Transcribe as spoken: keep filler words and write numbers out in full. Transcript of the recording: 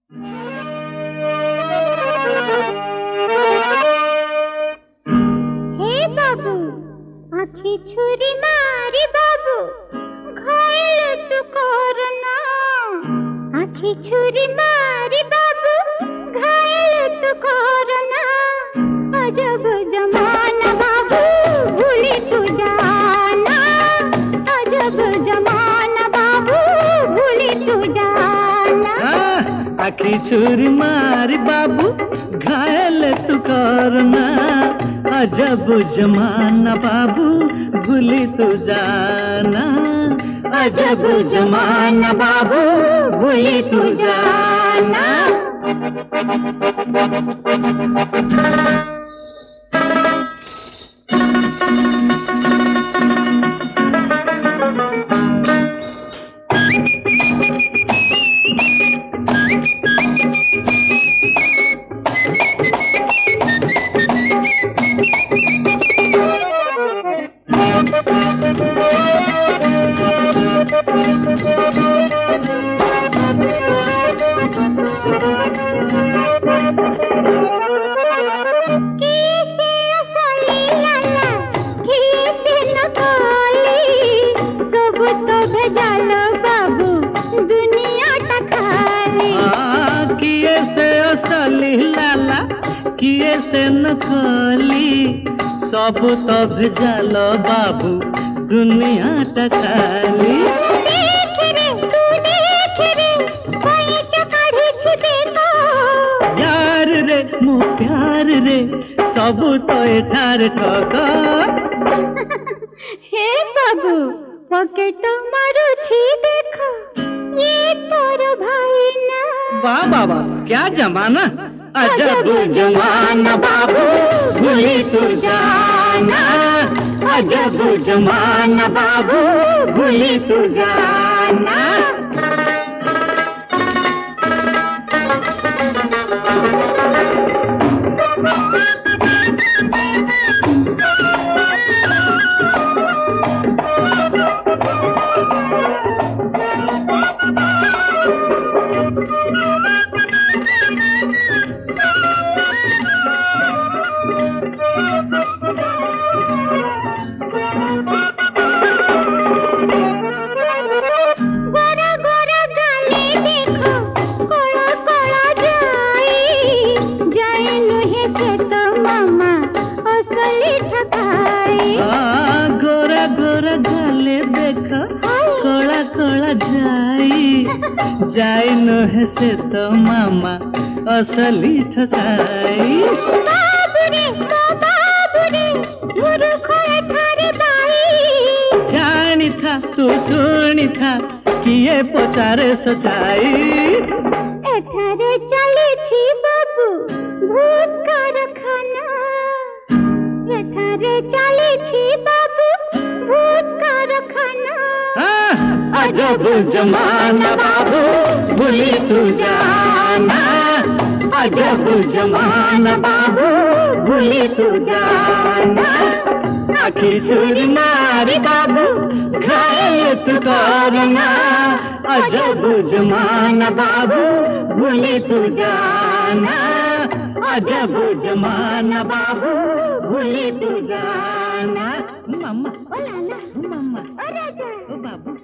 हे बाबू आखी छुरी मारी बाबू घायल तू करना। आखी छुरी मारी बाबू घायल तू करना। अजब जमाना बाबू भूली तू जाना। अजब जमाना बाबू भूली तू जाना। आखी छुरी मारी बाबू घायल तू करना। अजब जमाना बाबू भूली तू जाना। अजब जमाना बाबू भूली तू जाना। किए से नकली सब तो भेजाल बाबू दुनिया टकाली। देख रे तू देख रे कोई चकाढ़ी छिपेगा। यार रे मो प्यार रे सब तो एठार ठग। हे बाबू पॉकेट मारुछि देखो ये तोर भाई ना। वाह बाबा क्या जमाना। अजब जमाना बाबू भूली तू जाना। अजब जमाना बाबू भूली तू जाना। गोरा गोरा गाले देखो कोला कोला जाई। जाई नुहे से तो मामा असली ठकाई। गोरा गोरा गाले देखो कोला कोला जाई। जाई नुहे से तो मामा असली ठकाई। बाबू रे तो बाबू रे मूर्ख एठारे बाई। जानी था तू सुनी था किए पचारे सचाई। एठारे चली छी बाबू भूत कारखाना। एठारे चली छी बाबू भूत कारखाना। अजब जमाना बाबू भूली तू जाना। अजब जमाना बाबू भूली तू जाना। आखी छुरी मारी बाबू घायल तू करना। अजब जमाना बाबू भूली तू जाना। अजब जमाना बाबू भूली तू जाना। मम्मा ओ लाला मम्मा ओ राजा ओ बाबू।